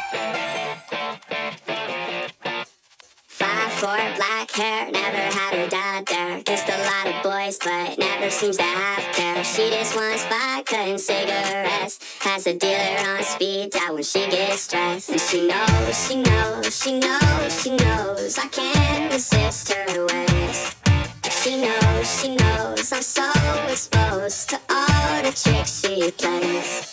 5'4", black hair, never had her dad there. Kissed a lot of boys, but never seems to have care. She just wants vodka and cigarettes. Has a dealer on speed dial when she gets stressed. And she knows, she knows, she knows, she knows I can't resist her ways. She knows I'm so exposed to all the tricks she plays.